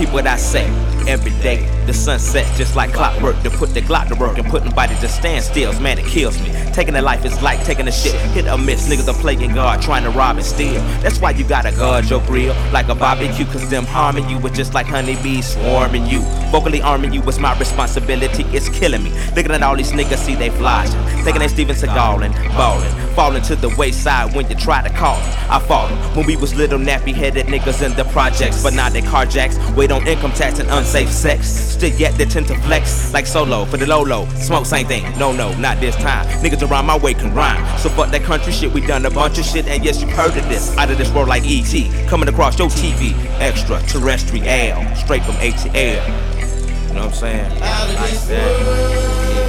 Repeat what I say every day. The sun sets just like clockwork. To put the Glock to work and put nobody to stand stills, man, it kills me. Taking a life is like taking a shit, hit or miss. Niggas are playing God, trying to rob and steal. That's why you gotta guard your grill like a barbecue, cause them harming you was just like honeybees swarming you. Vocally arming you was my responsibility, it's killing me. Looking at all these niggas, see they flashing, thinking they Steven Seagal and ballin', falling to the wayside when you try to call them. I fought them when we was little nappy-headed niggas in the projects, but now they carjacks, wait on income tax and unsafe sex. Still yet they tend to flex like solo for the low. Smoke same thing, no, not this time. Niggas around my way can rhyme, so fuck that country shit. We done a bunch of shit, and yes, you heard of this. Out of this world like E.T. coming across your TV, extraterrestrial, straight from ATL. You know what I'm saying? Like that.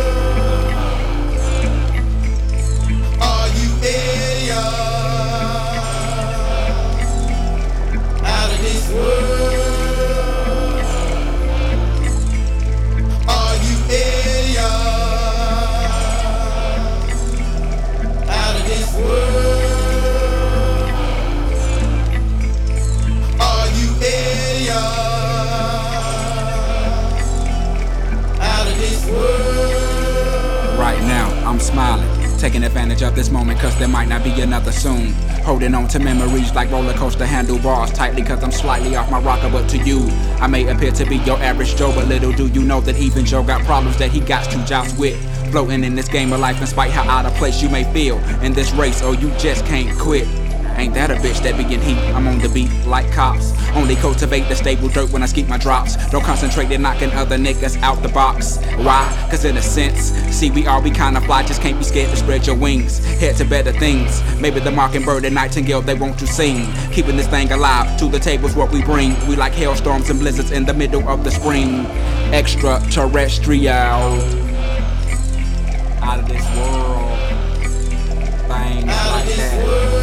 Are you out of this world? Are you out of this world? Are you out of this world? Right now, I'm smiling, taking advantage of this moment cause there might not be another soon. Holding on to memories like roller coaster handlebars tightly cause I'm slightly off my rocker. But to you, I may appear to be your average Joe, but little do you know that even Joe got problems that he got to joust with. Floating in this game of life in spite how out of place you may feel in this race, or you just can't quit. Ain't that a bitch that be in heat? I'm on the beat like cops. Only cultivate the stable dirt when I skeet my drops. Don't concentrate in knocking other niggas out the box. Why? Cause in a sense, see we kinda fly, just can't be scared to spread your wings. Head to better things. Maybe the mockingbird and nightingale they want to sing. Keeping this thing alive, to the table's what we bring. We like hailstorms and blizzards in the middle of the spring. Extraterrestrial, out of this world. Things like that.